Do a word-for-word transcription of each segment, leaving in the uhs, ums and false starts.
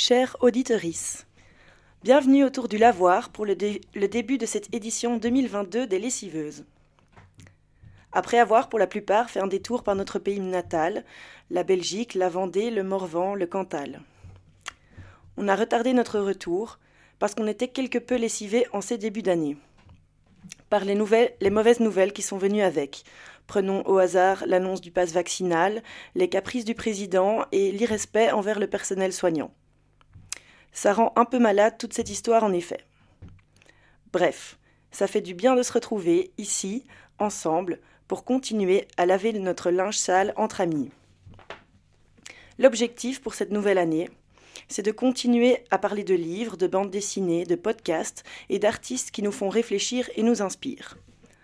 Chère auditorice, bienvenue autour du lavoir pour le, dé- le début de cette édition deux mille vingt-deux des Lessiveuses. Après avoir pour la plupart fait un détour par notre pays natal, la Belgique, la Vendée, le Morvan, le Cantal. On a retardé notre retour parce qu'on était quelque peu lessivés en ces débuts d'année. Par les, nouvelles, les mauvaises nouvelles qui sont venues avec. Prenons au hasard l'annonce du pass vaccinal, les caprices du président et l'irrespect envers le personnel soignant. Ça rend un peu malade toute cette histoire en effet. Bref, ça fait du bien de se retrouver ici, ensemble, pour continuer à laver notre linge sale entre amis. L'objectif pour cette nouvelle année, c'est de continuer à parler de livres, de bandes dessinées, de podcasts et d'artistes qui nous font réfléchir et nous inspirent.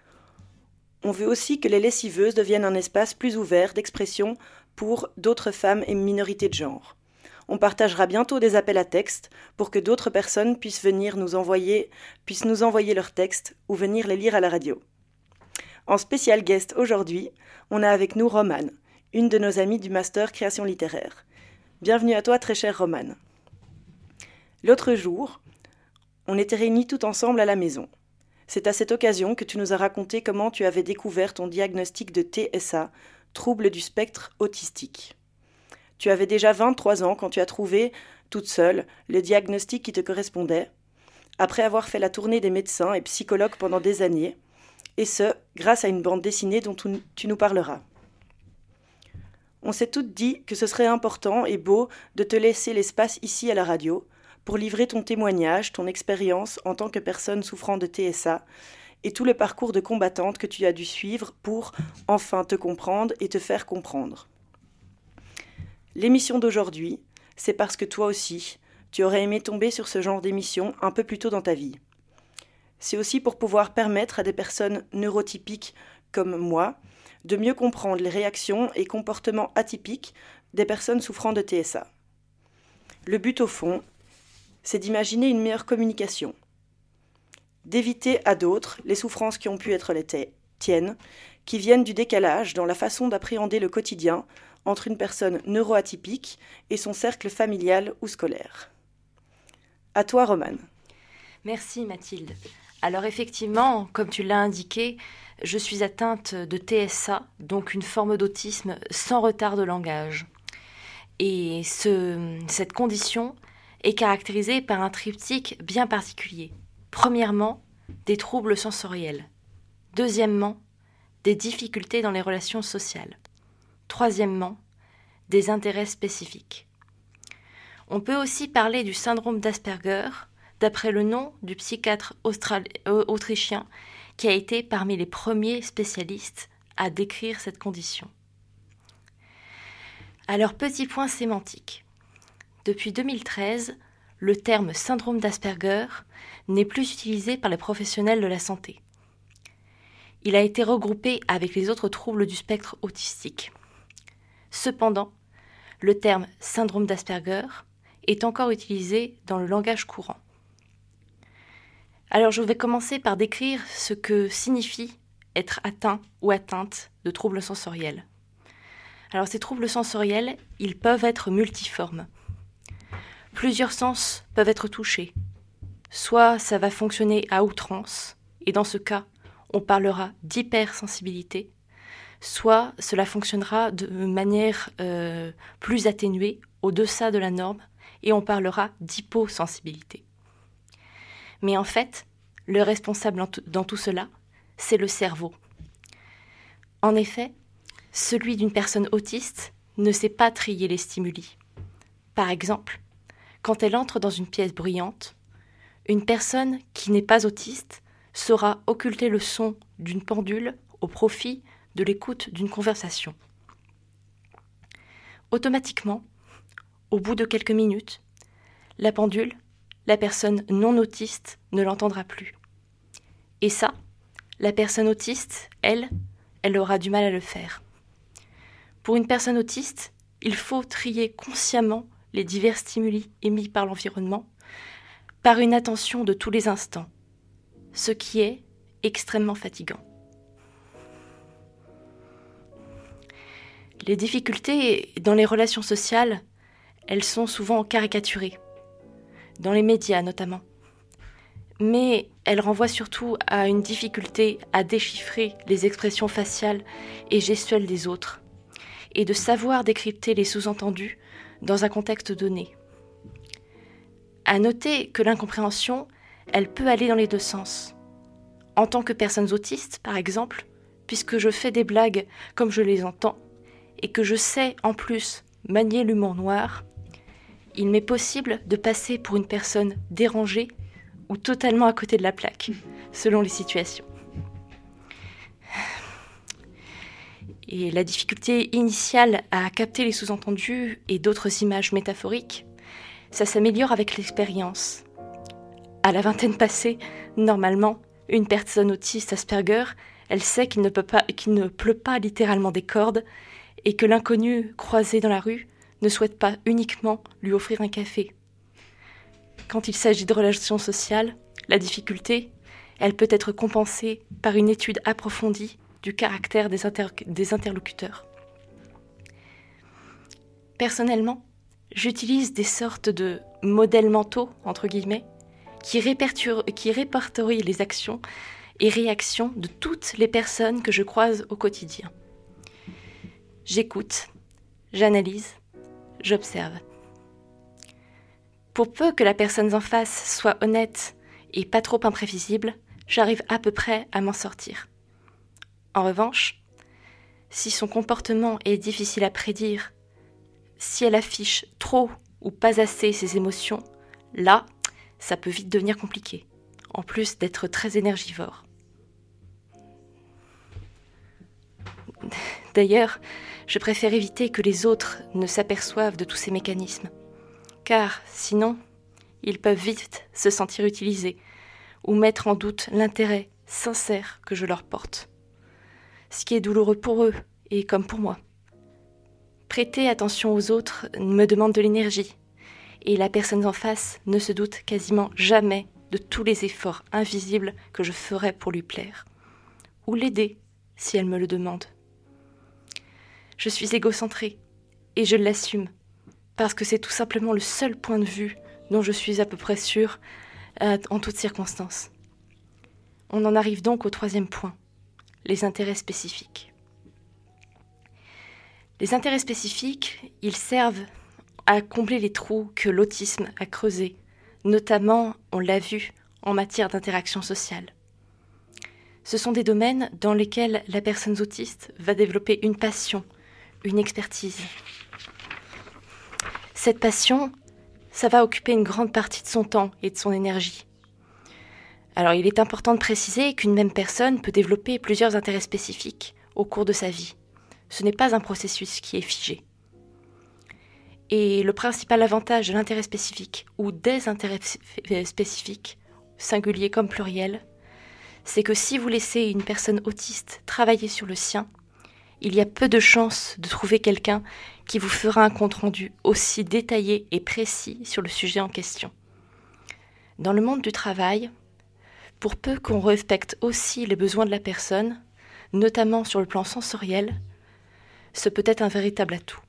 On veut aussi que les lessiveuses deviennent un espace plus ouvert d'expression pour d'autres femmes et minorités de genre. On partagera bientôt des appels à texte pour que d'autres personnes puissent venir nous envoyer, puissent nous envoyer leurs textes ou venir les lire à la radio. En spécial guest aujourd'hui, on a avec nous Romane, une de nos amies du master création littéraire. Bienvenue à toi, très chère Romane. L'autre jour, on était réunis tout ensemble à la maison. C'est à cette occasion que tu nous as raconté comment tu avais découvert ton diagnostic de T S A, trouble du spectre autistique. Tu avais déjà vingt-trois ans quand tu as trouvé, toute seule, le diagnostic qui te correspondait, après avoir fait la tournée des médecins et psychologues pendant des années, et ce, grâce à une bande dessinée dont tu nous parleras. On s'est toutes dit que ce serait important et beau de te laisser l'espace ici à la radio pour livrer ton témoignage, ton expérience en tant que personne souffrant de T S A et tout le parcours de combattante que tu as dû suivre pour enfin te comprendre et te faire comprendre. L'émission d'aujourd'hui, c'est parce que toi aussi, tu aurais aimé tomber sur ce genre d'émission un peu plus tôt dans ta vie. C'est aussi pour pouvoir permettre à des personnes neurotypiques comme moi de mieux comprendre les réactions et comportements atypiques des personnes souffrant de T S A. Le but au fond, c'est d'imaginer une meilleure communication, d'éviter à d'autres les souffrances qui ont pu être les tiennes, qui viennent du décalage dans la façon d'appréhender le quotidien entre une personne neuroatypique et son cercle familial ou scolaire. À toi, Romane. Merci Mathilde. Alors effectivement, comme tu l'as indiqué, je suis atteinte de T S A, donc une forme d'autisme sans retard de langage. Et ce, cette condition est caractérisée par un triptyque bien particulier. Premièrement, des troubles sensoriels. Deuxièmement, des difficultés dans les relations sociales. Troisièmement, des intérêts spécifiques. On peut aussi parler du syndrome d'Asperger, d'après le nom du psychiatre austral- autrichien qui a été parmi les premiers spécialistes à décrire cette condition. Alors, petit point sémantique. Depuis deux mille treize, le terme syndrome d'Asperger n'est plus utilisé par les professionnels de la santé. Il a été regroupé avec les autres troubles du spectre autistique. Cependant, le terme syndrome d'Asperger est encore utilisé dans le langage courant. Alors je vais commencer par décrire ce que signifie être atteint ou atteinte de troubles sensoriels. Alors ces troubles sensoriels, ils peuvent être multiformes. Plusieurs sens peuvent être touchés. Soit ça va fonctionner à outrance, et dans ce cas, on parlera d'hypersensibilité, soit cela fonctionnera de manière euh, plus atténuée, au-deçà de la norme, et on parlera d'hyposensibilité. Mais en fait, le responsable dans tout cela, c'est le cerveau. En effet, celui d'une personne autiste ne sait pas trier les stimuli. Par exemple, quand elle entre dans une pièce bruyante, une personne qui n'est pas autiste saura occulter le son d'une pendule au profit de l'écoute d'une conversation. Automatiquement, au bout de quelques minutes, la pendule, la personne non autiste ne l'entendra plus. Et ça, la personne autiste, elle, elle aura du mal à le faire. Pour une personne autiste, il faut trier consciemment les divers stimuli émis par l'environnement par une attention de tous les instants, ce qui est extrêmement fatigant. Les difficultés dans les relations sociales, elles sont souvent caricaturées. dans les médias notamment. Mais elle renvoie surtout à une difficulté à déchiffrer les expressions faciales et gestuelles des autres, et de savoir décrypter les sous-entendus dans un contexte donné. À noter que l'incompréhension, elle peut aller dans les deux sens. En tant que personne autiste, par exemple, puisque je fais des blagues comme je les entends, et que je sais en plus manier l'humour noir, il m'est possible de passer pour une personne dérangée ou totalement à côté de la plaque, selon les situations. Et la difficulté initiale à capter les sous-entendus et d'autres images métaphoriques, ça s'améliore avec l'expérience. À la vingtaine passée, normalement, une personne autiste Asperger, elle sait qu'il ne peut pas, qu'il ne pleut pas littéralement des cordes et que l'inconnu croisé dans la rue ne souhaite pas uniquement lui offrir un café. Quand il s'agit de relations sociales, la difficulté, elle peut être compensée par une étude approfondie du caractère des, inter- des interlocuteurs. Personnellement, j'utilise des sortes de modèles mentaux, entre guillemets, qui, qui répertorient les actions et réactions de toutes les personnes que je croise au quotidien. J'écoute, j'analyse, j'observe. Pour peu que la personne en face soit honnête et pas trop imprévisible, j'arrive à peu près à m'en sortir. En revanche, si son comportement est difficile à prédire, si elle affiche trop ou pas assez ses émotions, là, ça peut vite devenir compliqué, en plus d'être très énergivore. D'ailleurs, je préfère éviter que les autres ne s'aperçoivent de tous ces mécanismes, car sinon, ils peuvent vite se sentir utilisés ou mettre en doute l'intérêt sincère que je leur porte. Ce qui est douloureux pour eux et comme pour moi. Prêter attention aux autres me demande de l'énergie, et la personne en face ne se doute quasiment jamais de tous les efforts invisibles que je ferai pour lui plaire, ou l'aider si elle me le demande. Je suis égocentrée, et je l'assume, parce que c'est tout simplement le seul point de vue dont je suis à peu près sûre euh, en toutes circonstances. On en arrive donc au troisième point, les intérêts spécifiques. Les intérêts spécifiques, ils servent à combler les trous que l'autisme a creusés, notamment, on l'a vu, en matière d'interaction sociale. Ce sont des domaines dans lesquels la personne autiste va développer une passion, une expertise. Cette passion, ça va occuper une grande partie de son temps et de son énergie. Alors, il est important de préciser qu'une même personne peut développer plusieurs intérêts spécifiques au cours de sa vie. Ce n'est pas un processus qui est figé. Et le principal avantage de l'intérêt spécifique ou des intérêts spécifiques, singulier comme pluriel, c'est que si vous laissez une personne autiste travailler sur le sien, il y a peu de chances de trouver quelqu'un qui vous fera un compte-rendu aussi détaillé et précis sur le sujet en question. Dans le monde du travail, pour peu qu'on respecte aussi les besoins de la personne, notamment sur le plan sensoriel, ce peut être un véritable atout.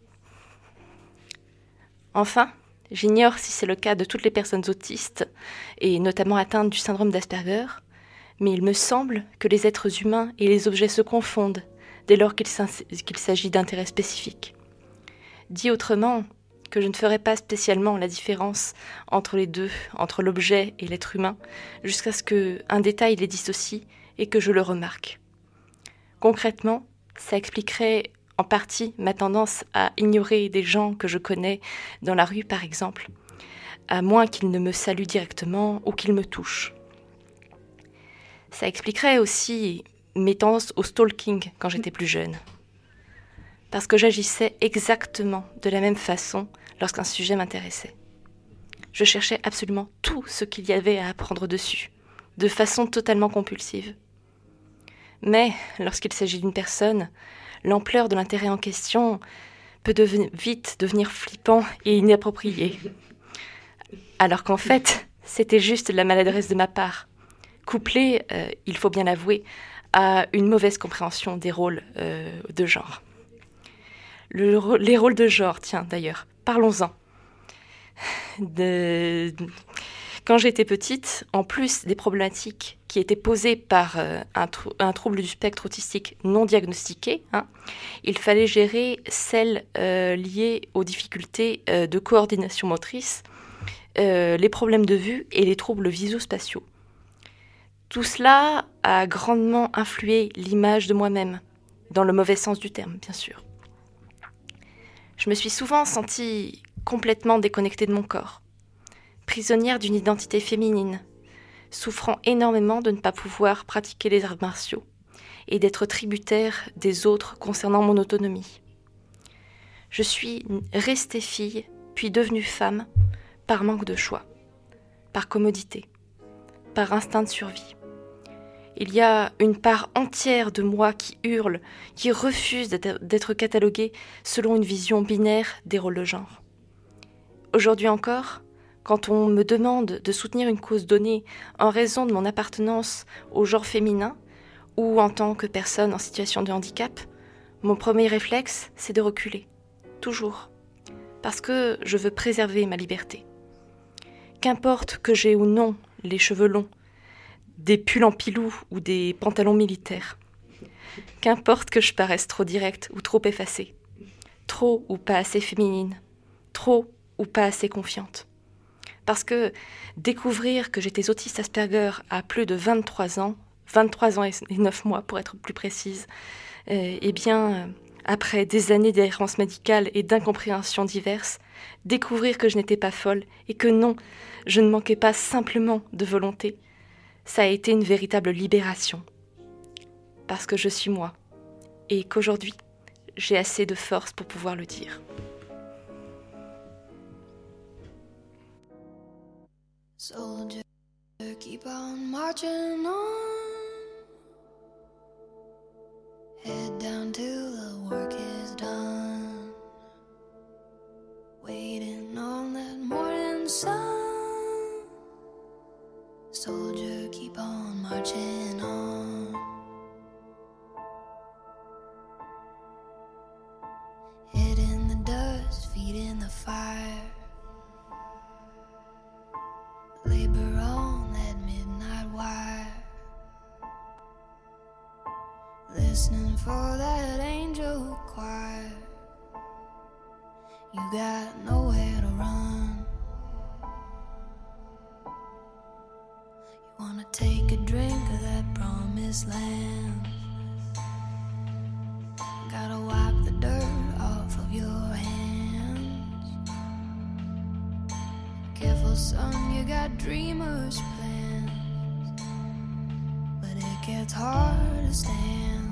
Enfin, j'ignore si c'est le cas de toutes les personnes autistes, et notamment atteintes du syndrome d'Asperger, mais il me semble que les êtres humains et les objets se confondent dès lors qu'il s'agit d'intérêts spécifiques. Dit autrement, que je ne ferai pas spécialement la différence entre les deux, entre l'objet et l'être humain, jusqu'à ce qu'un détail les dissocie et que je le remarque. Concrètement, ça expliquerait en partie ma tendance à ignorer des gens que je connais dans la rue, par exemple, à moins qu'ils ne me saluent directement ou qu'ils me touchent. Ça expliquerait aussi mes tendances au stalking quand j'étais plus jeune. Parce que j'agissais exactement de la même façon lorsqu'un sujet m'intéressait. Je cherchais absolument tout ce qu'il y avait à apprendre dessus, de façon totalement compulsive. Mais lorsqu'il s'agit d'une personne, l'ampleur de l'intérêt en question peut deven- vite devenir flippant et inapproprié. Alors qu'en fait, c'était juste la maladresse de ma part, couplée, euh, il faut bien l'avouer, à une mauvaise compréhension des rôles euh, de genre. Le, les rôles de genre, tiens d'ailleurs, parlons-en. de... Quand j'étais petite, en plus des problématiques qui étaient posées par euh, un, trou- un trouble du spectre autistique non diagnostiqué, hein, il fallait gérer celles euh, liées aux difficultés euh, de coordination motrice, euh, les problèmes de vue et les troubles visuospatiaux. Tout cela a grandement influé l'image de moi-même, dans le mauvais sens du terme, bien sûr. Je me suis souvent sentie complètement déconnectée de mon corps, prisonnière d'une identité féminine, souffrant énormément de ne pas pouvoir pratiquer les arts martiaux et d'être tributaire des autres concernant mon autonomie. Je suis restée fille, puis devenue femme, par manque de choix, par commodité, par instinct de survie. Il y a une part entière de moi qui hurle, qui refuse d'être, d'être cataloguée selon une vision binaire des rôles de genre. Aujourd'hui encore, quand on me demande de soutenir une cause donnée en raison de mon appartenance au genre féminin ou en tant que personne en situation de handicap, mon premier réflexe, c'est de reculer. Toujours. Parce que je veux préserver ma liberté. Qu'importe que j'ai ou non les cheveux longs, des pulls en pilou ou des pantalons militaires. Qu'importe que je paraisse trop directe ou trop effacée. Trop ou pas assez féminine. Trop ou pas assez confiante. Parce que découvrir que j'étais autiste Asperger à plus de vingt-trois ans, vingt-trois ans et neuf mois pour être plus précise, euh, eh bien, après des années d'errance médicale et d'incompréhensions diverses, découvrir que je n'étais pas folle et que non, je ne manquais pas simplement de volonté, ça a été une véritable libération. Parce que je suis moi et qu'aujourd'hui, j'ai assez de force pour pouvoir le dire. Soldier, keep on marching on. Head down till the work is done. Waiting on that morning sun. Soldier, keep on marching on. Head in the dust, feet in the fire. Labor on that midnight wire, listening for that angel choir. You got nowhere to run. You wanna take a drink of that promised land. Gotta wipe the dirt off of your hands. Careful, son, you got dreamers' plans, but it gets hard to stand.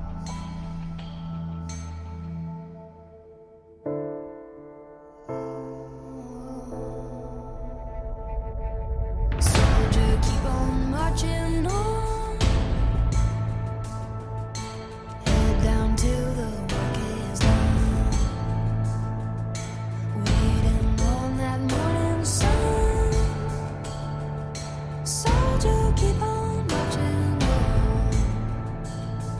Soldier, keep on marching on. Head down till the work is done. Waiting on that morning sun. Soldier, keep on marching on.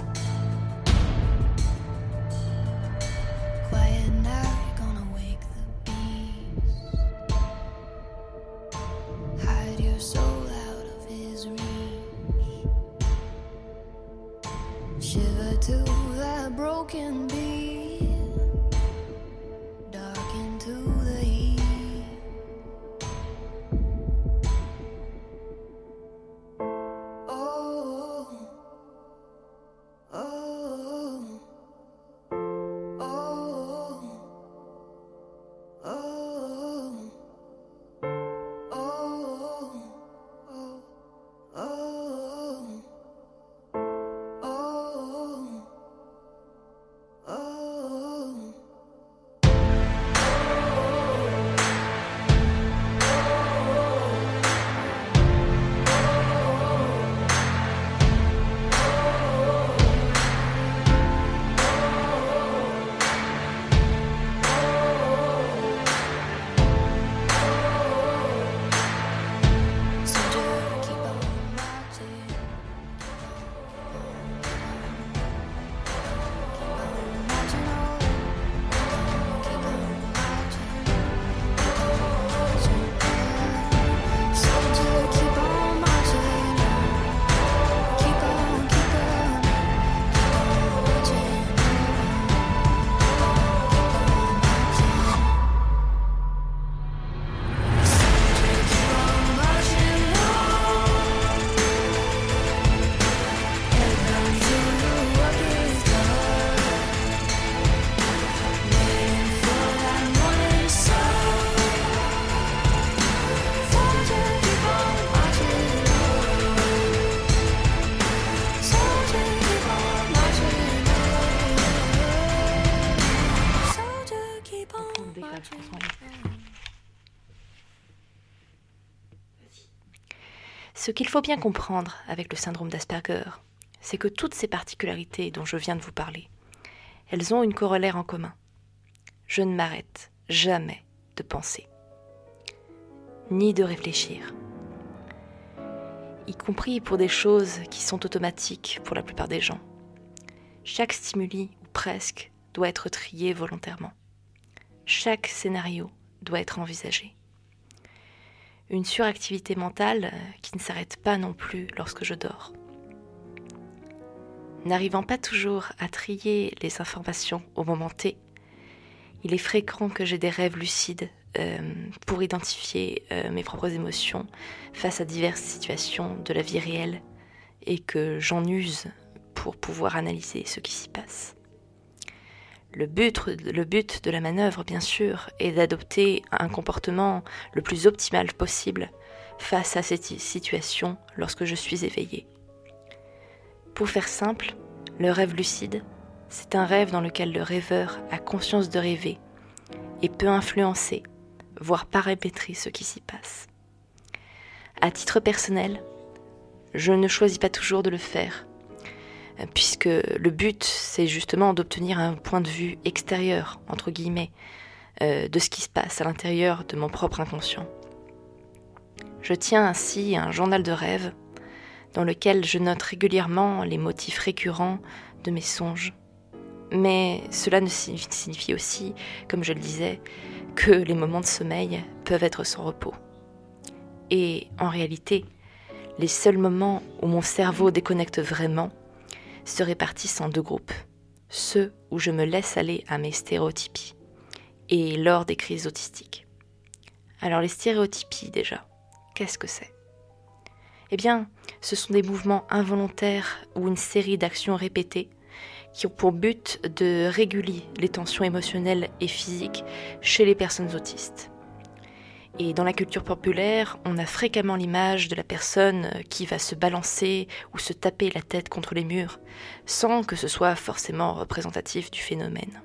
Ce qu'il faut bien comprendre avec le syndrome d'Asperger, c'est que toutes ces particularités dont je viens de vous parler, elles ont une corollaire en commun. Je ne m'arrête jamais de penser, ni de réfléchir, y compris pour des choses qui sont automatiques pour la plupart des gens. Chaque stimuli, ou presque, doit être trié volontairement. Chaque scénario doit être envisagé. Une suractivité mentale qui ne s'arrête pas non plus lorsque je dors. N'arrivant pas toujours à trier les informations au moment T, il est fréquent que j'ai des rêves lucides euh, pour identifier euh, mes propres émotions face à diverses situations de la vie réelle et que j'en use pour pouvoir analyser ce qui s'y passe. Le but, le but de la manœuvre, bien sûr, est d'adopter un comportement le plus optimal possible face à cette situation lorsque je suis éveillée. Pour faire simple, le rêve lucide, c'est un rêve dans lequel le rêveur a conscience de rêver et peut influencer, voire paramétrer ce qui s'y passe. À titre personnel, je ne choisis pas toujours de le faire, puisque le but, c'est justement d'obtenir un point de vue extérieur, entre guillemets, euh, de ce qui se passe à l'intérieur de mon propre inconscient. Je tiens ainsi un journal de rêve dans lequel je note régulièrement les motifs récurrents de mes songes. Mais cela ne signifie aussi, comme je le disais, que les moments de sommeil peuvent être sans repos. Et en réalité, les seuls moments où mon cerveau déconnecte vraiment se répartissent en deux groupes. Ceux où je me laisse aller à mes stéréotypies et lors des crises autistiques. Alors les stéréotypies déjà, qu'est-ce que c'est ? Eh bien, ce sont des mouvements involontaires ou une série d'actions répétées qui ont pour but de réguler les tensions émotionnelles et physiques chez les personnes autistes. Et dans la culture populaire, on a fréquemment l'image de la personne qui va se balancer ou se taper la tête contre les murs, sans que ce soit forcément représentatif du phénomène.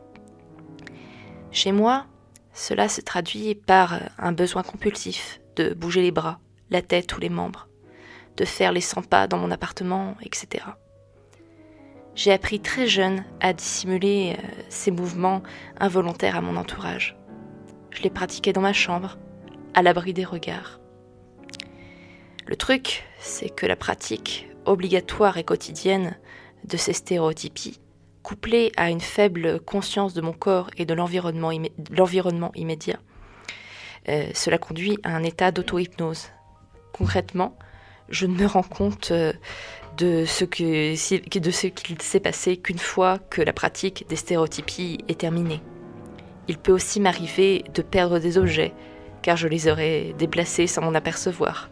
Chez moi, cela se traduit par un besoin compulsif de bouger les bras, la tête ou les membres, de faire les cent pas dans mon appartement, et cetera. J'ai appris très jeune à dissimuler euh, ces mouvements involontaires à mon entourage. Je les pratiquais dans ma chambre, à l'abri des regards. Le truc, c'est que la pratique obligatoire et quotidienne de ces stéréotypies, couplée à une faible conscience de mon corps et de l'environnement, immé- de l'environnement immédiat, euh, cela conduit à un état d'auto-hypnose. Concrètement, je ne me rends compte euh, de ce que, de ce qu'il s'est passé qu'une fois que la pratique des stéréotypies est terminée. Il peut aussi m'arriver de perdre des objets, car je les aurais déplacés sans m'en apercevoir.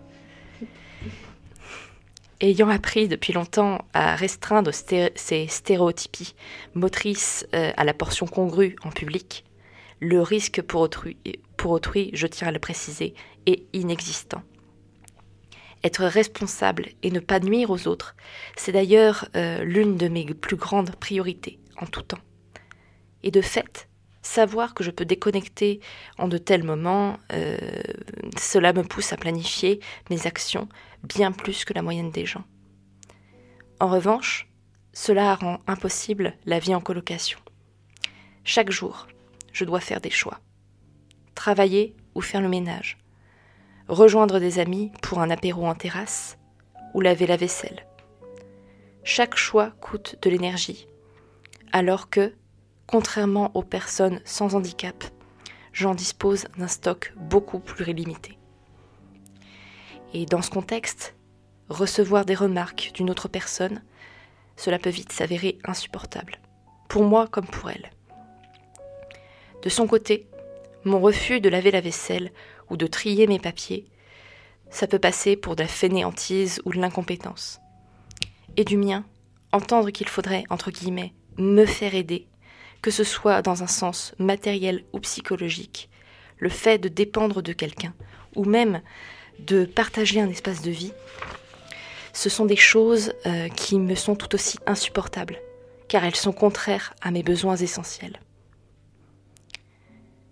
Ayant appris depuis longtemps à restreindre sté- ces stéréotypies motrices euh, à la portion congrue en public, le risque pour autrui, pour autrui, je tiens à le préciser, est inexistant. Être responsable et ne pas nuire aux autres, c'est d'ailleurs euh, l'une de mes plus grandes priorités en tout temps. Et de fait, savoir que je peux déconnecter en de tels moments, euh, cela me pousse à planifier mes actions bien plus que la moyenne des gens. En revanche, cela rend impossible la vie en colocation. Chaque jour, je dois faire des choix. Travailler ou faire le ménage. Rejoindre des amis pour un apéro en terrasse ou laver la vaisselle. Chaque choix coûte de l'énergie, alors que, contrairement aux personnes sans handicap, j'en dispose d'un stock beaucoup plus limité. Et dans ce contexte, recevoir des remarques d'une autre personne, cela peut vite s'avérer insupportable, pour moi comme pour elle. De son côté, mon refus de laver la vaisselle ou de trier mes papiers, ça peut passer pour de la fainéantise ou de l'incompétence. Et du mien, entendre qu'il faudrait, entre guillemets, me faire aider, que ce soit dans un sens matériel ou psychologique, le fait de dépendre de quelqu'un, ou même de partager un espace de vie, ce sont des choses euh, qui me sont tout aussi insupportables, car elles sont contraires à mes besoins essentiels.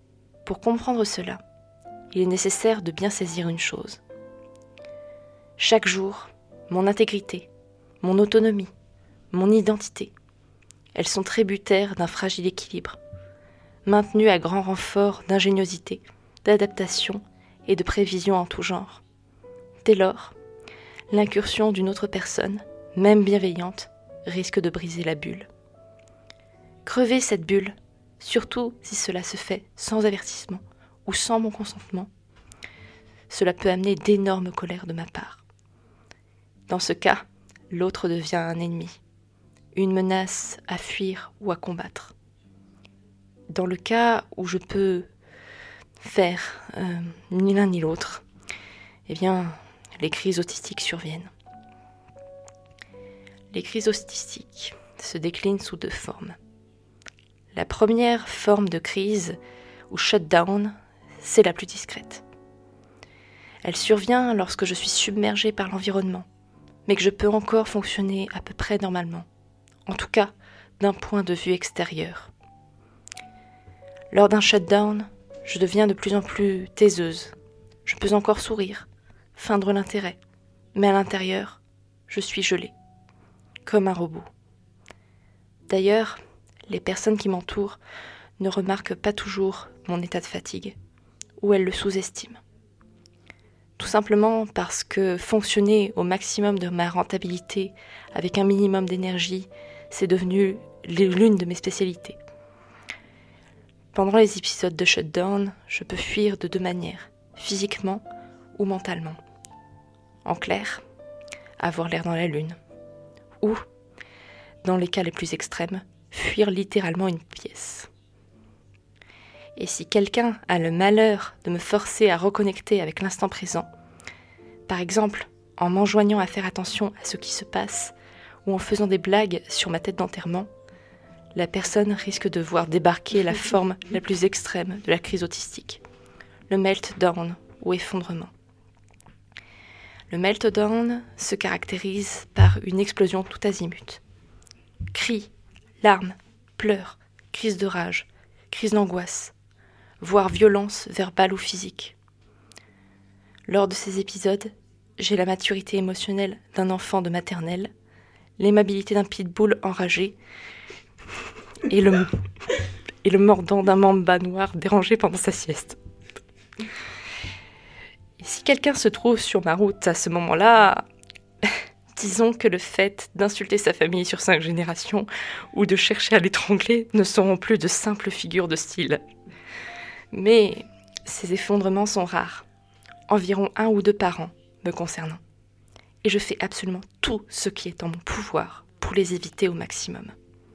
Pour comprendre cela, il est nécessaire de bien saisir une chose. Chaque jour, mon intégrité, mon autonomie, mon identité, elles sont tributaires d'un fragile équilibre, maintenu à grand renfort d'ingéniosité, d'adaptation et de prévision en tout genre. Dès lors, l'incursion d'une autre personne, même bienveillante, risque de briser la bulle. Crever cette bulle, surtout si cela se fait sans avertissement ou sans mon consentement, cela peut amener d'énormes colères de ma part. Dans ce cas, l'autre devient un ennemi, une menace à fuir ou à combattre. Dans le cas où je peux faire euh, ni l'un ni l'autre, eh bien, les crises autistiques surviennent. Les crises autistiques se déclinent sous deux formes. La première forme de crise, ou shutdown, c'est la plus discrète. Elle survient lorsque je suis submergée par l'environnement, mais que je peux encore fonctionner à peu près normalement, en tout cas d'un point de vue extérieur. Lors d'un shutdown, je deviens de plus en plus taiseuse. Je peux encore sourire, feindre l'intérêt, mais à l'intérieur, je suis gelée, comme un robot. D'ailleurs, les personnes qui m'entourent ne remarquent pas toujours mon état de fatigue, ou elles le sous-estiment. Tout simplement parce que fonctionner au maximum de ma rentabilité avec un minimum d'énergie, c'est devenu l'une de mes spécialités. Pendant les épisodes de shutdown, je peux fuir de deux manières, physiquement ou mentalement. En clair, avoir l'air dans la lune. Ou, dans les cas les plus extrêmes, fuir littéralement une pièce. Et si quelqu'un a le malheur de me forcer à reconnecter avec l'instant présent, par exemple en m'enjoignant à faire attention à ce qui se passe ou en faisant des blagues sur ma tête d'enterrement, la personne risque de voir débarquer la forme la plus extrême de la crise autistique, le meltdown ou effondrement. Le meltdown se caractérise par une explosion tout azimut. Cris, larmes, pleurs, crises de rage, crises d'angoisse, voire violence verbale ou physique. Lors de ces épisodes, j'ai la maturité émotionnelle d'un enfant de maternelle, l'aimabilité d'un pitbull enragé et le, et le mordant d'un mamba noir dérangé pendant sa sieste. Et si quelqu'un se trouve sur ma route à ce moment-là, disons que le fait d'insulter sa famille sur cinq générations ou de chercher à l'étrangler ne seront plus de simples figures de style. Mais ces effondrements sont rares, environ un ou deux par an me concernant. Et je fais absolument tout ce qui est en mon pouvoir pour les éviter au maximum.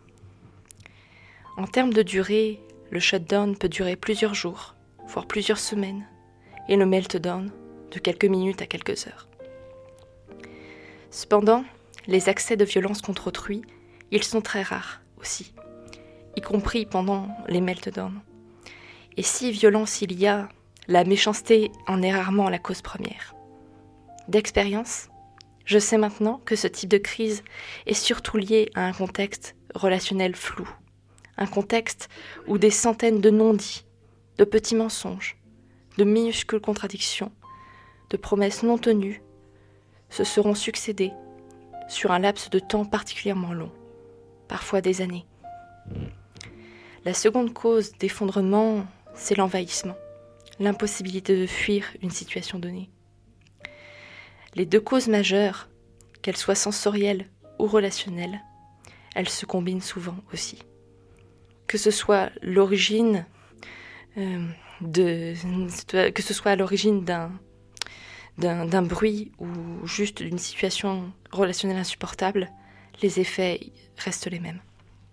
En termes de durée, le shutdown peut durer plusieurs jours, voire plusieurs semaines, et le meltdown de quelques minutes à quelques heures. Cependant, les accès de violence contre autrui, ils sont très rares aussi, y compris pendant les meltdowns. Et si violence il y a, la méchanceté en est rarement la cause première. D'expérience, je sais maintenant que ce type de crise est surtout lié à un contexte relationnel flou. Un contexte où des centaines de non-dits, de petits mensonges, de minuscules contradictions, de promesses non tenues se seront succédés sur un laps de temps particulièrement long, parfois des années. La seconde cause d'effondrement, c'est l'envahissement, l'impossibilité de fuir une situation donnée. Les deux causes majeures, qu'elles soient sensorielles ou relationnelles, elles se combinent souvent aussi. Que ce soit l'origine euh, de, que ce soit à l'origine d'un, d'un, d'un bruit ou juste d'une situation relationnelle insupportable, les effets restent les mêmes.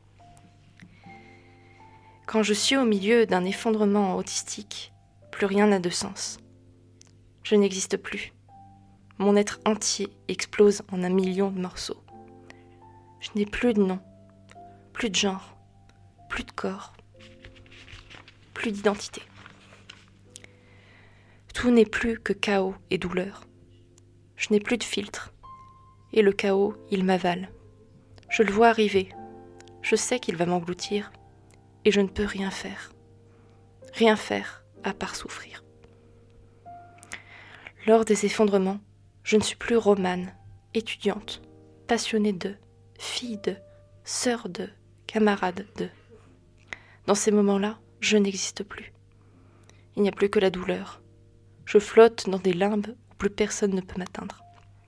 Quand je suis au milieu d'un effondrement autistique, plus rien n'a de sens. Je n'existe plus. Mon être entier explose en un million de morceaux. Je n'ai plus de nom, plus de genre, plus de corps, plus d'identité. Tout n'est plus que chaos et douleur. Je n'ai plus de filtre. Et le chaos, il m'avale. Je le vois arriver. Je sais qu'il va m'engloutir. Et je ne peux rien faire. Rien faire à part souffrir. Lors des effondrements, je ne suis plus romane, étudiante, passionnée de, fille de, sœur de, camarade de. Dans ces moments-là, je n'existe plus. Il n'y a plus que la douleur. Je flotte dans des limbes où plus personne ne peut m'atteindre.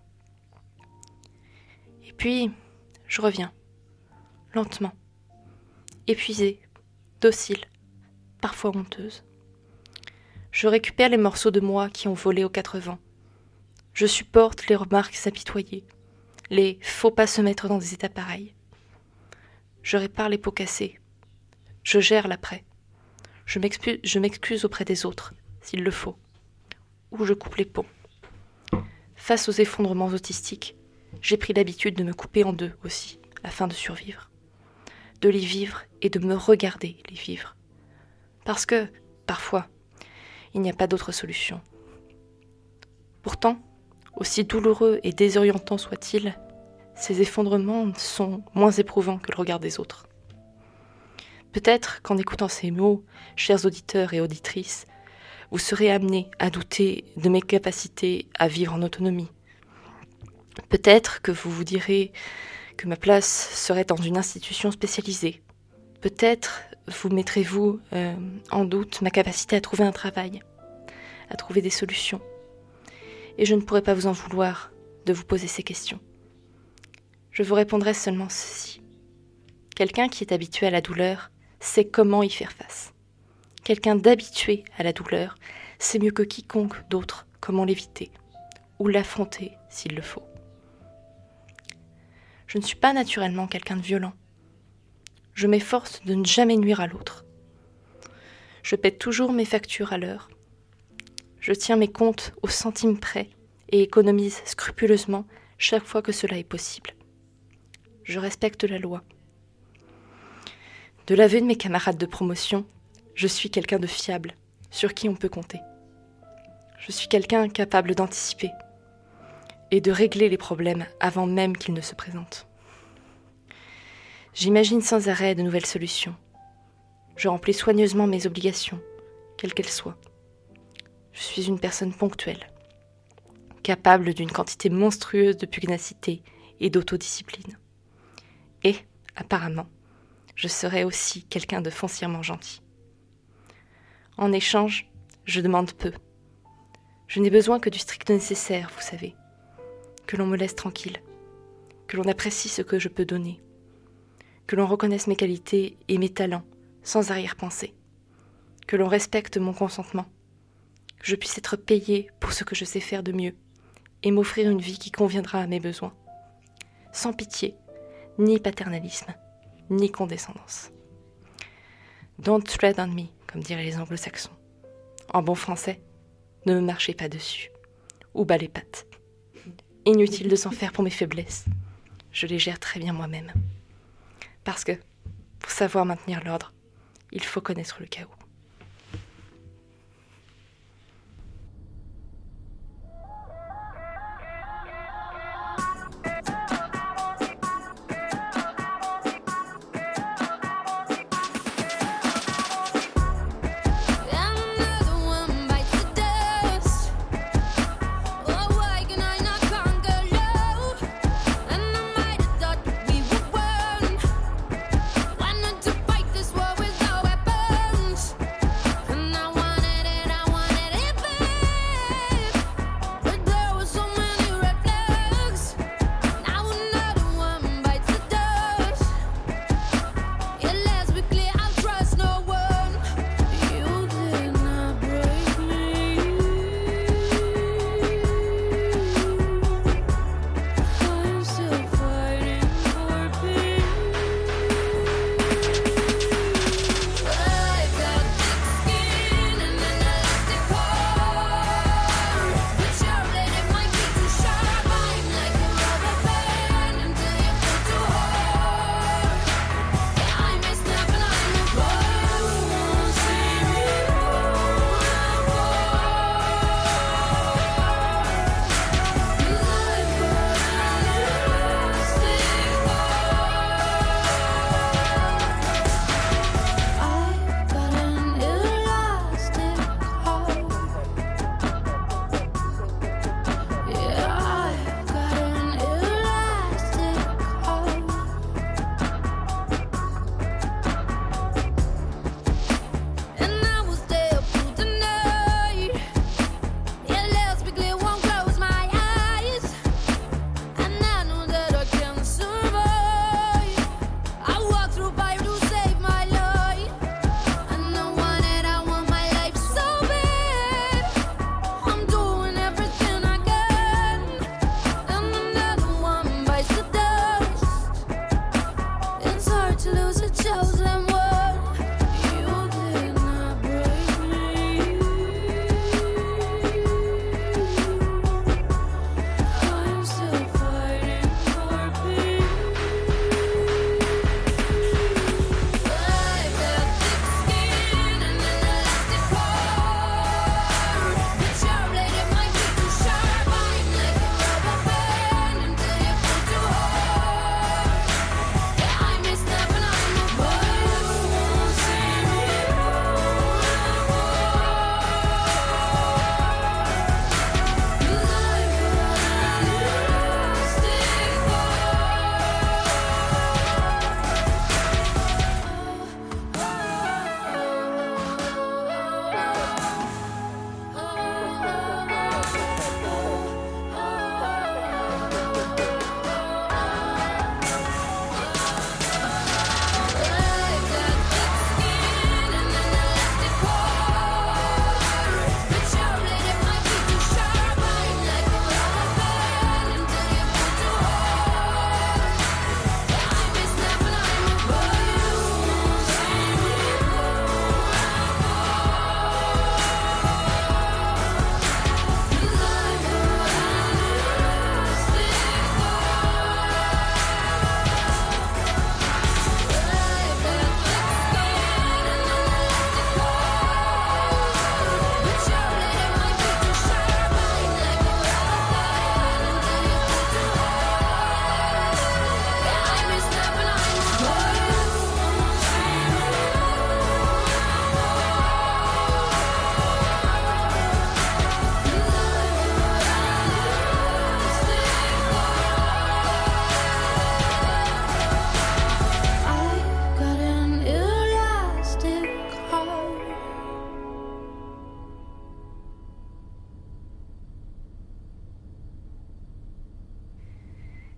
Et puis, je reviens, lentement, épuisée, docile, parfois honteuse. Je récupère les morceaux de moi qui ont volé aux quatre vents. Je supporte les remarques apitoyées, les « faut pas se mettre dans des états pareils ». Je répare les pots cassés. Je gère l'après. Je m'excuse, je m'excuse auprès des autres, s'il le faut. Ou je coupe les ponts. Face aux effondrements autistiques, j'ai pris l'habitude de me couper en deux aussi, afin de survivre. De les vivre et de me regarder les vivre. Parce que, parfois, il n'y a pas d'autre solution. Pourtant, aussi douloureux et désorientants soient-ils, ces effondrements sont moins éprouvants que le regard des autres. Peut-être qu'en écoutant ces mots, chers auditeurs et auditrices, vous serez amenés à douter de mes capacités à vivre en autonomie. Peut-être que vous vous direz que ma place serait dans une institution spécialisée. Peut-être vous mettrez-vous euh, en doute ma capacité à trouver un travail, à trouver des solutions. Et je ne pourrais pas vous en vouloir de vous poser ces questions. Je vous répondrai seulement ceci. Quelqu'un qui est habitué à la douleur sait comment y faire face. Quelqu'un d'habitué à la douleur sait mieux que quiconque d'autre comment l'éviter, ou l'affronter s'il le faut. Je ne suis pas naturellement quelqu'un de violent. Je m'efforce de ne jamais nuire à l'autre. Je paie toujours mes factures à l'heure. Je tiens mes comptes au centime près et économise scrupuleusement chaque fois que cela est possible. Je respecte la loi. De l'aveu de mes camarades de promotion, je suis quelqu'un de fiable, sur qui on peut compter. Je suis quelqu'un capable d'anticiper et de régler les problèmes avant même qu'ils ne se présentent. J'imagine sans arrêt de nouvelles solutions. Je remplis soigneusement mes obligations, quelles qu'elles soient. Je suis une personne ponctuelle, capable d'une quantité monstrueuse de pugnacité et d'autodiscipline. Et, apparemment, je serai aussi quelqu'un de foncièrement gentil. En échange, je demande peu. Je n'ai besoin que du strict nécessaire, vous savez. Que l'on me laisse tranquille, que l'on apprécie ce que je peux donner, que l'on reconnaisse mes qualités et mes talents sans arrière-pensée, que l'on respecte mon consentement, que je puisse être payée pour ce que je sais faire de mieux et m'offrir une vie qui conviendra à mes besoins, sans pitié, ni paternalisme, ni condescendance. Don't tread on me, comme diraient les anglo-saxons. En bon français, ne me marchez pas dessus, ou bas les pattes. Inutile de s'en faire pour mes faiblesses. Je les gère très bien moi-même. Parce que, pour savoir maintenir l'ordre, il faut connaître le chaos. Why not to fight this war without weapons?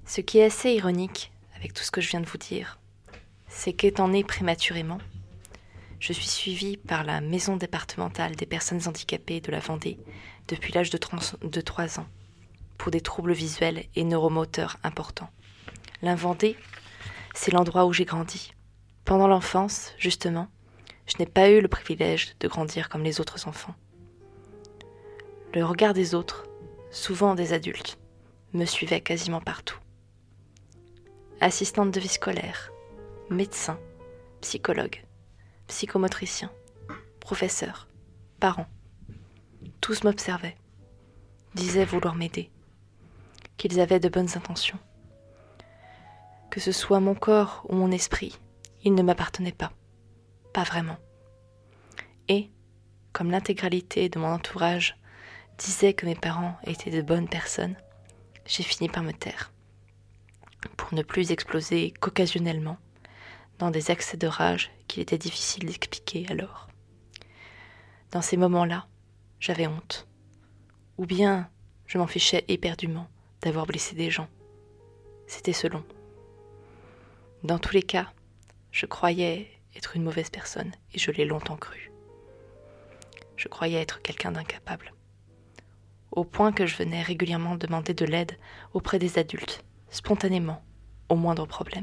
Ce qui est assez ironique avec tout ce que je viens de vous dire, c'est qu'étant née prématurément, je suis suivie par la maison départementale des personnes handicapées de la Vendée depuis l'âge de trois ans, pour des troubles visuels et neuromoteurs importants. La Vendée, c'est l'endroit où j'ai grandi. Pendant l'enfance, justement, je n'ai pas eu le privilège de grandir comme les autres enfants. Le regard des autres, souvent des adultes, me suivait quasiment partout. Assistante de vie scolaire, médecin, psychologue, psychomotricien, professeur, parents, tous m'observaient, disaient vouloir m'aider, qu'ils avaient de bonnes intentions. Que ce soit mon corps ou mon esprit, ils ne m'appartenaient pas, pas vraiment. Et, comme l'intégralité de mon entourage disait que mes parents étaient de bonnes personnes, j'ai fini par me taire, pour ne plus exploser qu'occasionnellement dans des accès de rage qu'il était difficile d'expliquer alors. Dans ces moments-là, j'avais honte, ou bien je m'en fichais éperdument d'avoir blessé des gens. C'était selon. Dans tous les cas, je croyais être une mauvaise personne, et je l'ai longtemps cru. Je croyais être quelqu'un d'incapable, au point que je venais régulièrement demander de l'aide auprès des adultes, spontanément, au moindre problème.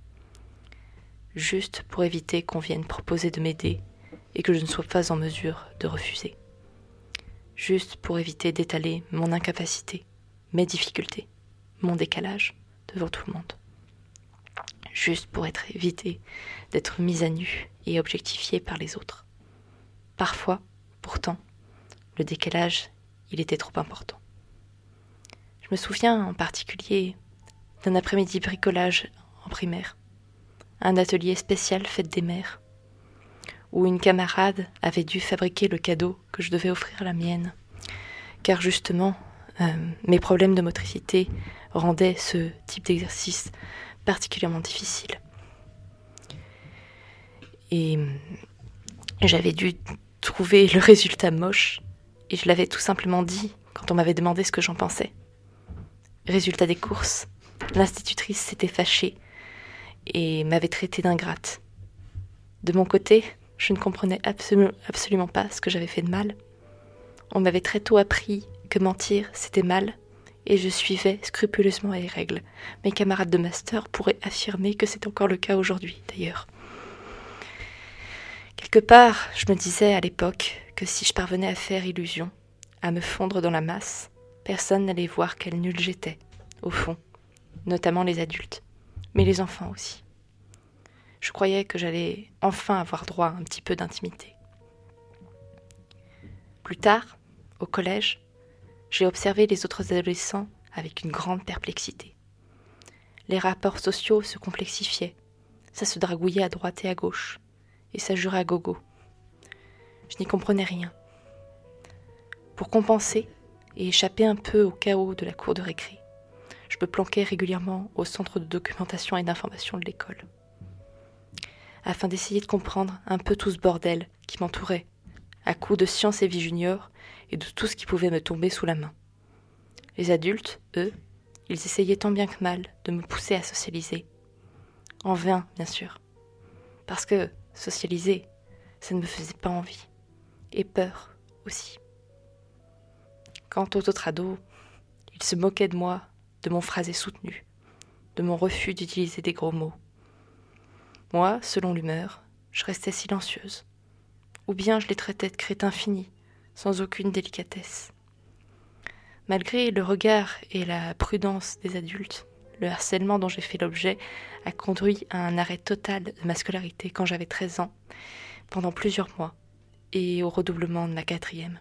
Juste pour éviter qu'on vienne proposer de m'aider et que je ne sois pas en mesure de refuser. Juste pour éviter d'étaler mon incapacité, mes difficultés, mon décalage devant tout le monde. Juste pour être évité d'être mise à nu et objectifiée par les autres. Parfois, pourtant, le décalage, il était trop important. Je me souviens en particulier d'un après-midi bricolage en primaire, un atelier spécial fête des mères, où une camarade avait dû fabriquer le cadeau que je devais offrir à la mienne, car justement, euh, mes problèmes de motricité rendaient ce type d'exercice particulièrement difficile. Et j'avais dû trouver le résultat moche, et je l'avais tout simplement dit quand on m'avait demandé ce que j'en pensais. Résultat des courses, l'institutrice s'était fâchée et m'avait traitée d'ingrate. De mon côté, je ne comprenais absolu- absolument pas ce que j'avais fait de mal. On m'avait très tôt appris que mentir, c'était mal, et je suivais scrupuleusement les règles. Mes camarades de master pourraient affirmer que c'est encore le cas aujourd'hui, d'ailleurs. Quelque part, je me disais à l'époque que si je parvenais à faire illusion, à me fondre dans la masse, personne n'allait voir quelle nulle j'étais, au fond, notamment les adultes, mais les enfants aussi. Je croyais que j'allais enfin avoir droit à un petit peu d'intimité. Plus tard, au collège, j'ai observé les autres adolescents avec une grande perplexité. Les rapports sociaux se complexifiaient, ça se dragouillait à droite et à gauche, et ça jurait à gogo. Je n'y comprenais rien. Pour compenser et échapper un peu au chaos de la cour de récré, je me planquais régulièrement au centre de documentation et d'information de l'école, afin d'essayer de comprendre un peu tout ce bordel qui m'entourait, à coups de science et vie junior et de tout ce qui pouvait me tomber sous la main. Les adultes, eux, ils essayaient tant bien que mal de me pousser à socialiser. En vain, bien sûr. Parce que socialiser, ça ne me faisait pas envie. Et peur aussi. Quant aux autres ados, ils se moquaient de moi, de mon phrasé soutenu, de mon refus d'utiliser des gros mots. Moi, selon l'humeur, je restais silencieuse. Ou bien je les traitais de crétins finis, sans aucune délicatesse. Malgré le regard et la prudence des adultes, le harcèlement dont j'ai fait l'objet a conduit à un arrêt total de ma scolarité quand j'avais treize ans, pendant plusieurs mois, et au redoublement de ma quatrième.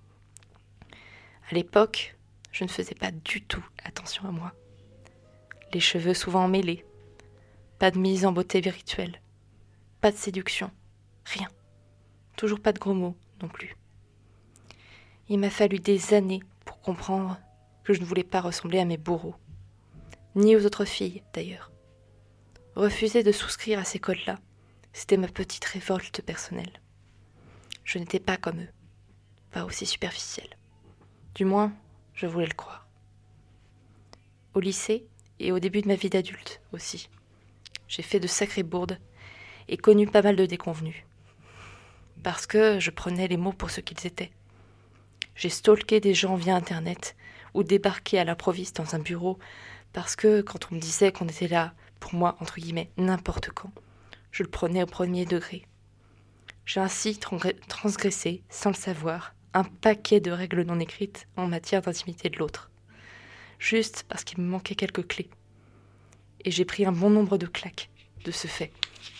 À l'époque, je ne faisais pas du tout attention à moi. Les cheveux souvent emmêlés, pas de mise en beauté virtuelle, pas de séduction, rien. Toujours pas de gros mots non plus. Il m'a fallu des années pour comprendre que je ne voulais pas ressembler à mes bourreaux, ni aux autres filles d'ailleurs. Refuser de souscrire à ces codes-là, c'était ma petite révolte personnelle. Je n'étais pas comme eux, pas aussi superficielle. Du moins, je voulais le croire. Au lycée, et au début de ma vie d'adulte aussi. J'ai fait de sacrées bourdes et connu pas mal de déconvenues. Parce que je prenais les mots pour ce qu'ils étaient. J'ai stalké des gens via Internet ou débarqué à l'improviste dans un bureau parce que quand on me disait qu'on était là, pour moi, entre guillemets, n'importe quand, je le prenais au premier degré. J'ai ainsi transgressé, sans le savoir, un paquet de règles non écrites en matière d'intimité de l'autre. Juste parce qu'il me manquait quelques clés. Et j'ai pris un bon nombre de claques de ce fait.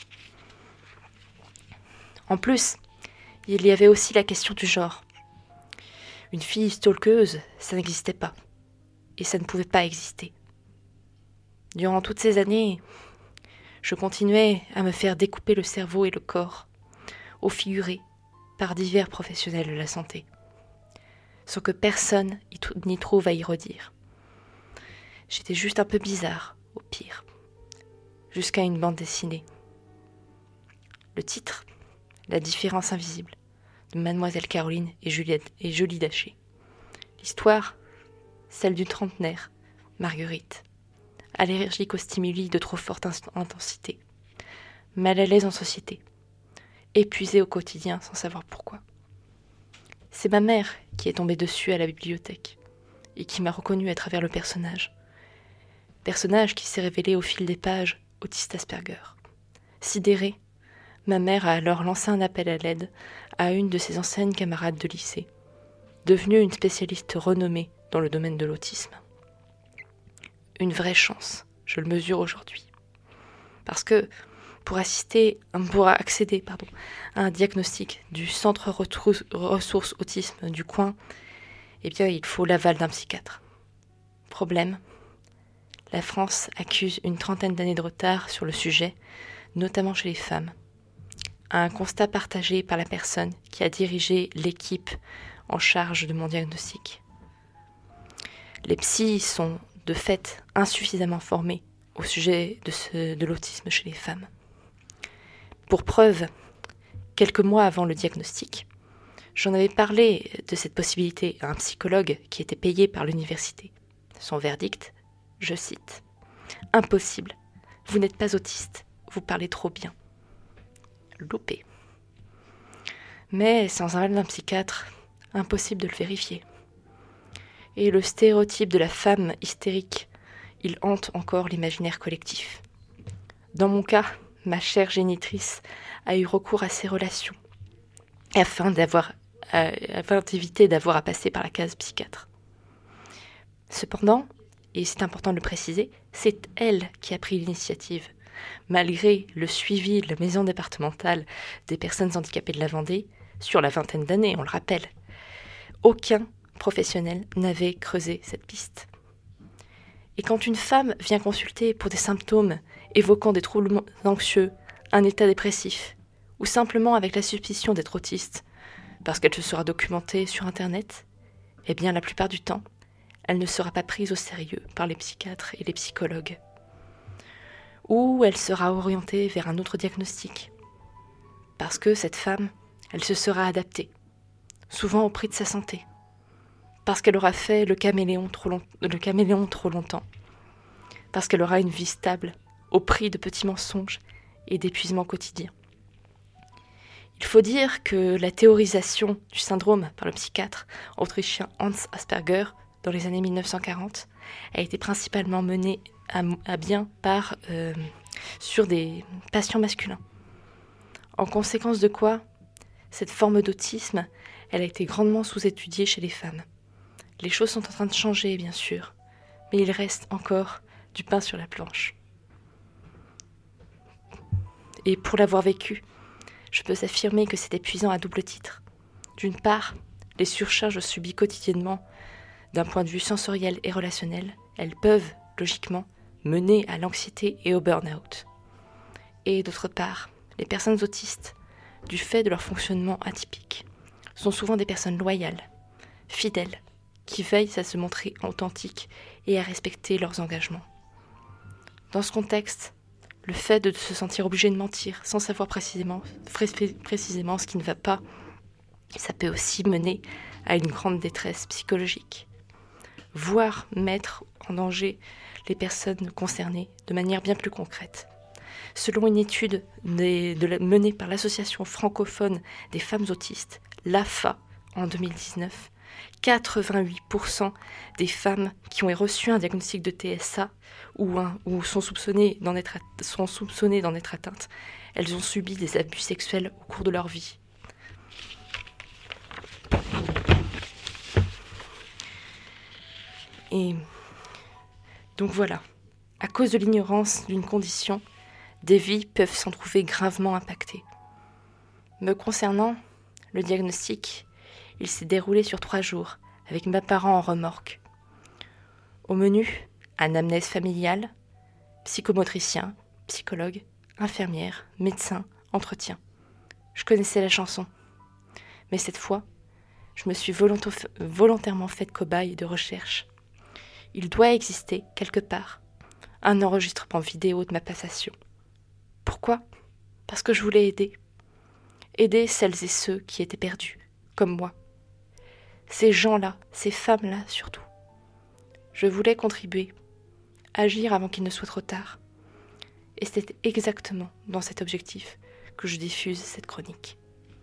En plus, il y avait aussi la question du genre. Une fille stalkeuse, ça n'existait pas. Et ça ne pouvait pas exister. Durant toutes ces années, je continuais à me faire découper le cerveau et le corps, au figuré, par divers professionnels de la santé, sans que personne n'y trouve à y redire. J'étais juste un peu bizarre, au pire, jusqu'à une bande dessinée. Le titre, La différence invisible, de Mademoiselle Caroline et, Juliette, et Jolie Daché. L'histoire, celle d'une trentenaire, Marguerite, allergique aux stimuli de trop forte intensité, mal à l'aise en société, épuisée au quotidien sans savoir pourquoi. C'est ma mère qui est tombée dessus à la bibliothèque et qui m'a reconnue à travers le personnage. Personnage qui s'est révélé au fil des pages autiste Asperger. Sidérée, ma mère a alors lancé un appel à l'aide à une de ses anciennes camarades de lycée, devenue une spécialiste renommée dans le domaine de l'autisme. Une vraie chance, je le mesure aujourd'hui. Parce que pour assister, pour accéder pardon, à un diagnostic du centre ressources autisme du coin, eh bien, il faut l'aval d'un psychiatre. Problème, la France accuse une trentaine d'années de retard sur le sujet, notamment chez les femmes. Un constat partagé par la personne qui a dirigé l'équipe en charge de mon diagnostic. Les psys sont de fait insuffisamment formés au sujet de, ce, de l'autisme chez les femmes. Pour preuve, quelques mois avant le diagnostic, j'en avais parlé de cette possibilité à un psychologue qui était payé par l'université. Son verdict, je cite, « Impossible, vous n'êtes pas autiste, vous parlez trop bien. » Loupé. Mais sans un aval d'un psychiatre, impossible de le vérifier. Et le stéréotype de la femme hystérique, il hante encore l'imaginaire collectif. Dans mon cas, ma chère génitrice a eu recours à ces relations, afin d'avoir, euh, afin d'éviter d'avoir à passer par la case psychiatre. Cependant, et c'est important de le préciser, c'est elle qui a pris l'initiative. Malgré le suivi de la maison départementale des personnes handicapées de la Vendée, sur la vingtaine d'années, on le rappelle, aucun professionnel n'avait creusé cette piste. Et quand une femme vient consulter pour des symptômes évoquant des troubles anxieux, un état dépressif, ou simplement avec la suspicion d'être autiste, parce qu'elle se sera documentée sur Internet, eh bien la plupart du temps, elle ne sera pas prise au sérieux par les psychiatres et les psychologues. Ou elle sera orientée vers un autre diagnostic. Parce que cette femme, elle se sera adaptée, souvent au prix de sa santé. Parce qu'elle aura fait le caméléon trop, long, le caméléon trop longtemps. Parce qu'elle aura une vie stable, au prix de petits mensonges et d'épuisement quotidien. Il faut dire que la théorisation du syndrome par le psychiatre autrichien Hans Asperger dans les années mille neuf cent quarante a été principalement menée à, à bien par, euh, sur des patients masculins. En conséquence de quoi, cette forme d'autisme, elle a été grandement sous-étudiée chez les femmes. Les choses sont en train de changer, bien sûr, mais il reste encore du pain sur la planche. Et pour l'avoir vécu, je peux affirmer que c'est épuisant à double titre. D'une part, les surcharges subies quotidiennement, d'un point de vue sensoriel et relationnel, elles peuvent, logiquement, mener à l'anxiété et au burn-out. Et d'autre part, les personnes autistes, du fait de leur fonctionnement atypique, sont souvent des personnes loyales, fidèles, qui veillent à se montrer authentiques et à respecter leurs engagements. Dans ce contexte, le fait de se sentir obligé de mentir sans savoir précisément, précisément ce qui ne va pas, ça peut aussi mener à une grande détresse psychologique, voire mettre en danger les personnes concernées de manière bien plus concrète. Selon une étude des, de la, menée par l'Association francophone des femmes autistes, l'A F A, en deux mille dix-neuf, quatre-vingt-huit pour cent des femmes qui ont reçu un diagnostic de T S A ou, un, ou sont, soupçonnées d'en être, sont soupçonnées d'en être atteintes, elles ont subi des abus sexuels au cours de leur vie. Et donc voilà, à cause de l'ignorance d'une condition, des vies peuvent s'en trouver gravement impactées. Me concernant, le diagnostic, il s'est déroulé sur trois jours, avec mes parents en remorque. Au menu, anamnèse familiale, psychomotricien, psychologue, infirmière, médecin, entretien. Je connaissais la chanson. Mais cette fois, je me suis volonto- volontairement faite cobaye de recherche. Il doit exister, quelque part, un enregistrement vidéo de ma passation. Pourquoi ? Parce que je voulais aider. Aider celles et ceux qui étaient perdus, comme moi. Ces gens-là, ces femmes-là surtout. Je voulais contribuer, agir avant qu'il ne soit trop tard. Et c'est exactement dans cet objectif que je diffuse cette chronique.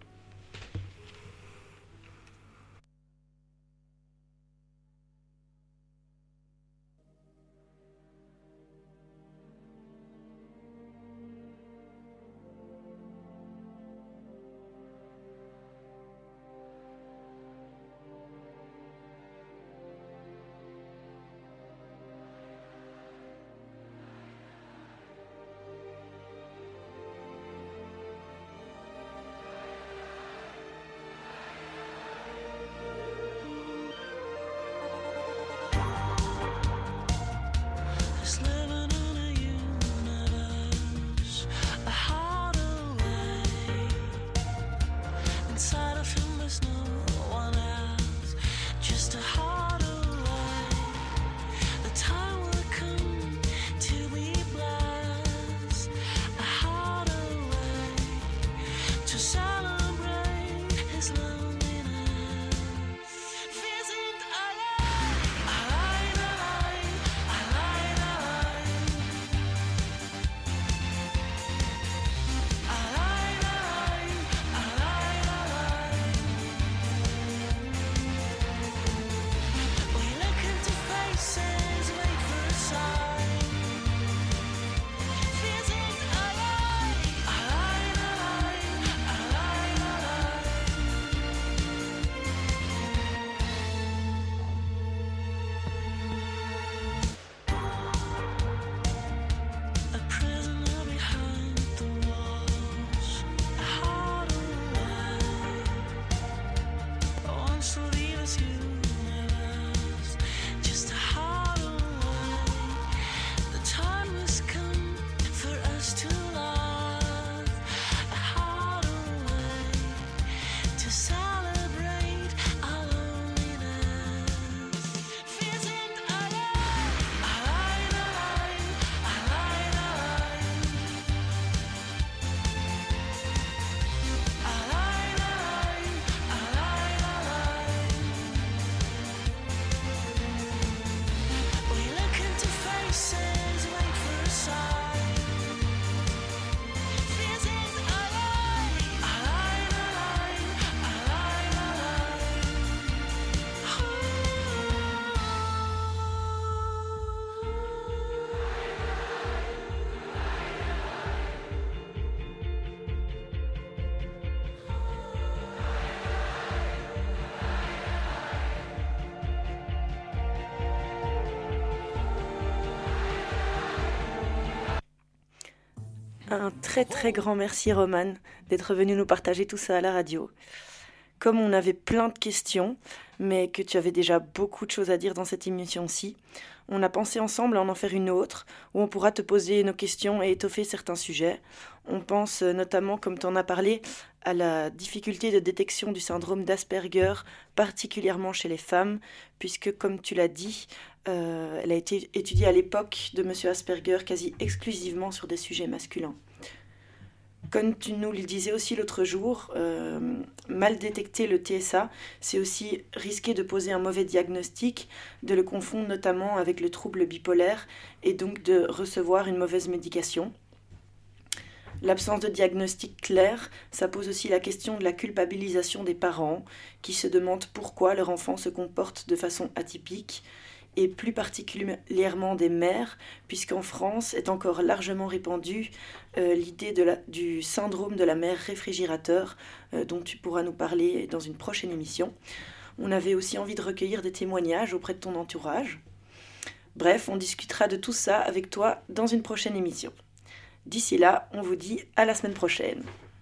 Un très très grand merci Romane d'être venue nous partager tout ça à la radio. Comme on avait plein de questions, mais que tu avais déjà beaucoup de choses à dire dans cette émission-ci, on a pensé ensemble à en faire une autre, où on pourra te poser nos questions et étoffer certains sujets. On pense notamment, comme tu en as parlé, à la difficulté de détection du syndrome d'Asperger, particulièrement chez les femmes, puisque, comme tu l'as dit, euh, elle a été étudiée à l'époque de M. Asperger quasi exclusivement sur des sujets masculins. Comme tu nous le disais aussi l'autre jour, euh, mal détecter le T S A, c'est aussi risquer de poser un mauvais diagnostic, de le confondre notamment avec le trouble bipolaire et donc de recevoir une mauvaise médication. L'absence de diagnostic clair, ça pose aussi la question de la culpabilisation des parents qui se demandent pourquoi leur enfant se comporte de façon atypique, et plus particulièrement des mères, puisqu'en France est encore largement répandue euh, l'idée de la, du syndrome de la mère réfrigérateur, euh, dont tu pourras nous parler dans une prochaine émission. On avait aussi envie de recueillir des témoignages auprès de ton entourage. Bref, on discutera de tout ça avec toi dans une prochaine émission. D'ici là, on vous dit à la semaine prochaine.